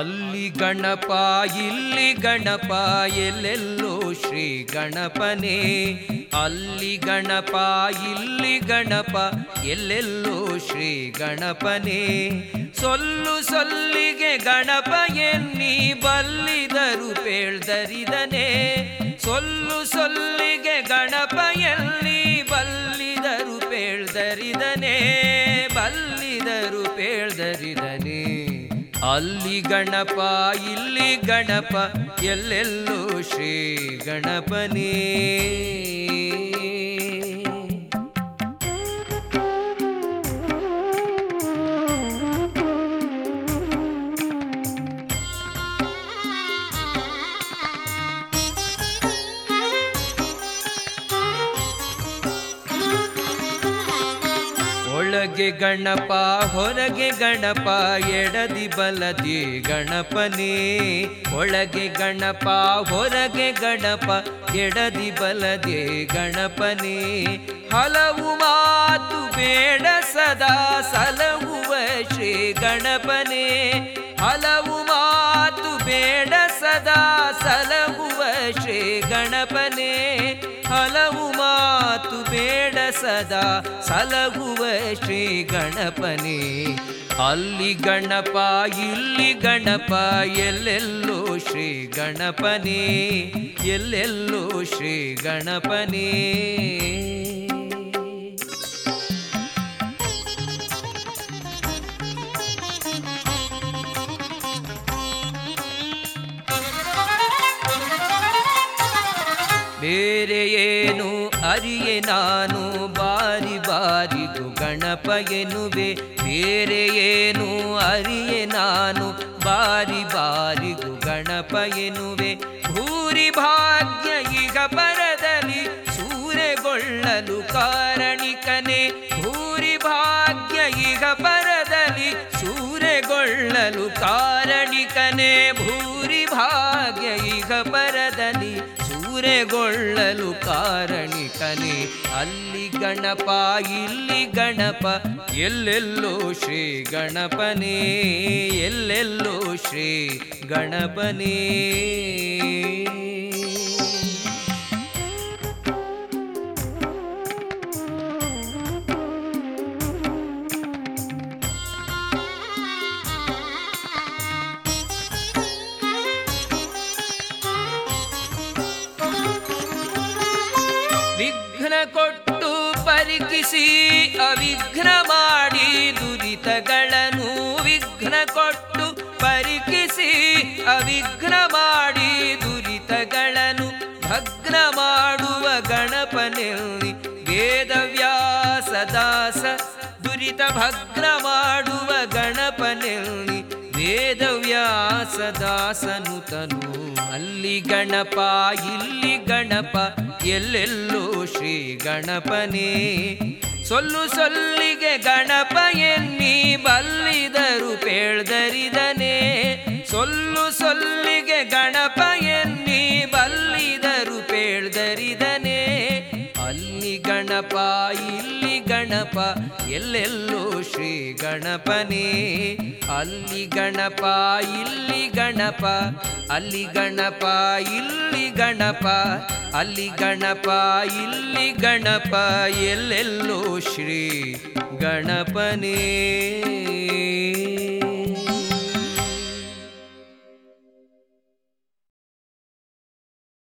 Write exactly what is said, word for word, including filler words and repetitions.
ಅಲ್ಲಿ ಗಣಪ ಇಲ್ಲಿ ಗಣಪ ಎಲ್ಲೆಲ್ಲೋ ಶ್ರೀ ಗಣಪನೇ. ಅಲ್ಲಿ ಗಣಪ ಇಲ್ಲಿ ಗಣಪ ಎಲ್ಲೆಲ್ಲೋ ಶ್ರೀ ಗಣಪನೇ. ಸೊಲ್ಲು ಸೊಲ್ಲಿಗೆ ಗಣಪ ಎನ್ನಿ ಬಲ್ಲಿದರು ಪೇಳ್ದರಿದನೇ. ಸೊಲ್ಲು ಸೊಲ್ಲಿಗೆ ಗಣಪ ಎಲ್ಲಿ ಬಲ್ಲಿದರು ಪೇಳ್ದರಿದನೇ. ಬಲ್ಲಿದರು ಪೇಳ್ದರಿದನೇ. ಅಲ್ಲಿ ಗಣಪ ಇಲ್ಲಿ ಗಣಪ ಎಲ್ಲೆಲ್ಲೋ ಶ್ರೀ ಗಣಪನೇ. ಒಳಗೆ ಗಣಪ ಹೊರಗೆ ಗಣಪ ಎಡದಿ ಬಲದಿ ಗಣಪನೇ. ಒಳಗೆ ಗಣಪ ಹೊರಗೆ ಗಣಪ ಎಡದಿ ಬಲದಿ ಗಣಪನೇ. ಹಲವು ಮಾತು ಬೇಡ ಸದಾ ಸಲಹುವ ಶ್ರೀ ಗಣಪನೇ. ಹಲವು ಮಾತು ಬೇಡ ಸದಾ ಸಲಹುವ ಶ್ರೀ ಗಣಪನೇ. ಹಲವು ಮಾತು ಬೇಡ ಸದಾ ಸಲಹುವ ಶ್ರೀ ಗಣಪನೇ. ಅಲ್ಲಿ ಗಣಪ ಇಲ್ಲಿ ಗಣಪ ಎಲ್ಲೆಲ್ಲೋ ಶ್ರೀ ಗಣಪನೇ. ಎಲ್ಲೆಲ್ಲೋ ಶ್ರೀ ಗಣಪನೇ. ಬೇರೆ ಏನು ಅರಿಯೆ ನಾನು ಬಾರಿ ಬಾರಿಗೂ ಗಣಪ ಎನ್ನುವೆ. ಬೇರೆ ಏನು ಅರಿಯೆ ನಾನು ಬಾರಿ ಬಾರಿಗೂ ಗಣಪ ಎನ್ನುವೆ. ಭೂರಿ ಭಾಗ್ಯ ಈಗ ಬರದಲ್ಲಿ ಸೂರೆಗೊಳ್ಳಲು ಕಾರಣಿಕನೇ. ಭೂರಿ ಭಾಗ್ಯ ಈಗ ಬರದಲ್ಲಿ ಸೂರೆಗೊಳ್ಳಲು ಕಾರಣಿಕನೇ. ಭೂರಿ ಭಾಗ್ಯ ಈಗ ಬರದಲ್ಲಿ ಸೂರೆಗೊಳ್ಳಲು ಕಾರಣಿಕನೇ. ಅಲ್ಲಿ ಗಣಪ ಇಲ್ಲಿ ಗಣಪ ಎಲ್ಲೆಲ್ಲೋ ಶ್ರೀ ಗಣಪನೇ. ಎಲ್ಲೆಲ್ಲೋ ಶ್ರೀ ಗಣಪನೇ. ವಿಘ್ನ ಕೊಟ್ಟು ಪರೀಕ್ಷಿಸಿ ಅವಿಘ್ನ ಮಾಡಿ ದುರಿತಗಳನ್ನು. ವಿಘ್ನ ಕೊಟ್ಟು ಪರೀಕ್ಷಿಸಿ ಅವಿಘ್ನ ಮಾಡಿ ದುರಿತಗಳನ್ನು. ಭಗ್ನ ಮಾಡುವ ಗಣಪನೆಲ್ಲಿ ವೇದವ್ಯಾಸ ದಾಸ. ದುರಿತ ಭಗ್ನ ಮಾಡುವ ಗಣಪನೆಲ್ಲಿ ವೇದವ್ಯಾಸ ದಾಸನು ತನು. ಅಲ್ಲಿ ಗಣಪ ಇಲ್ಲಿ ಗಣಪ ಎಲ್ಲೆಲ್ಲೋ ಶ್ರೀ ಗಣಪನೇ. ಸೊಲ್ಲು ಸೊಲ್ಲಿಗೆ ಗಣಪ ಎನ್ನಿ ಬಲ್ಲಿದರು ಪೇಳ್ದರಿದನೇ. ಸೊಲ್ಲು ಸೊಲ್ಲಿಗೆ ಗಣಪ ಎನ್ನಿ ಬಲ್ಲಿದರು ಪೇಳ್ದರಿದನೇ. ಅಲ್ಲಿ ಗಣಪ ಇಲ್ಲಿ ಗಣಪ ಎಲ್ಲೆಲ್ಲೋ ಶ್ರೀ ಗಣಪನೇ. ಅಲ್ಲಿ ಗಣಪ ಇಲ್ಲಿ ಗಣಪ ಅಲ್ಲಿ ಗಣಪ ಇಲ್ಲಿ ಗಣಪ ಅಲ್ಲಿ ಗಣಪ ಇಲ್ಲಿ ಗಣಪ ಎಲ್ಲೆಲ್ಲೋ ಶ್ರೀ ಗಣಪನೇ.